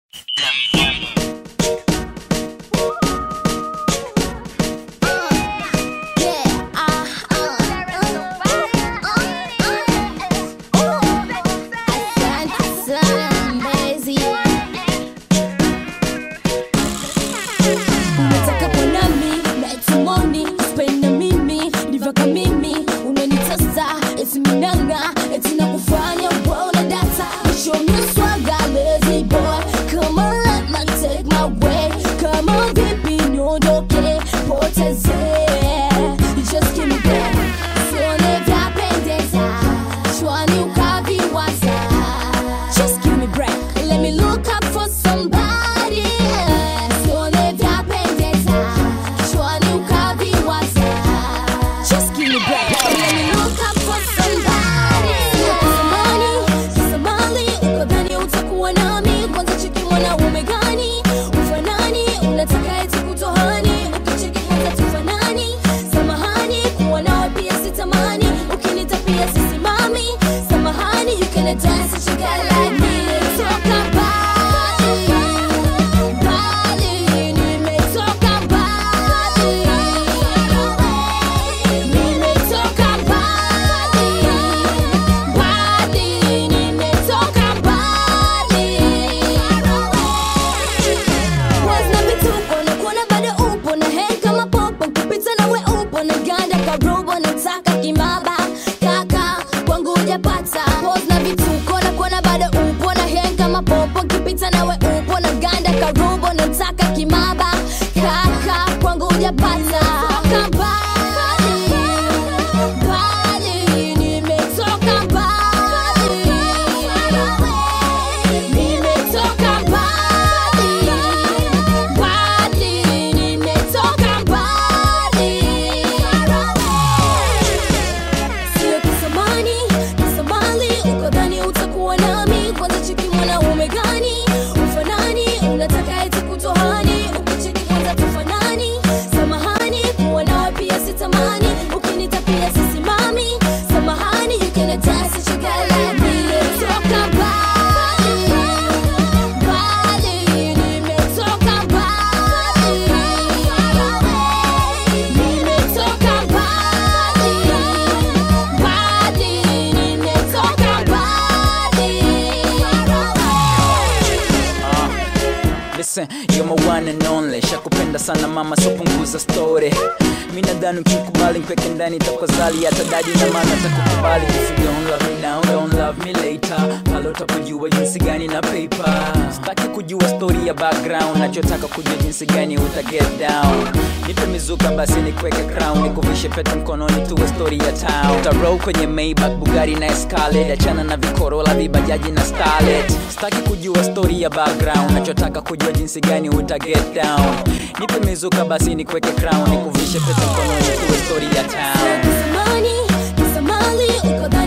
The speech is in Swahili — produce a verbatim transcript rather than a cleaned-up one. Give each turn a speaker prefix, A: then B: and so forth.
A: You're my one and only. Shakupenda sana mama, so punguza story. Mimi nadhani ukikubali kweke ndani itakozali hata dadi na mama atakukubali. If you don't love me now, don't love me later. Palo utakujua jinsi gani na paper. Sitaki kujua story ya background, nachotaka kujua jinsi gani uta get down. Nipe mizuka basi nikweke crown, nikuvishe pete mkononi tuwe story ya town. Uta roll kwenye Maybach, Bugatti na Escalade, achana na vikorola, vibajaji na Starlet. Sitaki kujua story ya background, nachotaka kujua jinsi gani uta get down. Nipe mizuka basi nikweke crown, nikuvishe pete mkononi tuwe story ya town.
B: Samani, samali, uko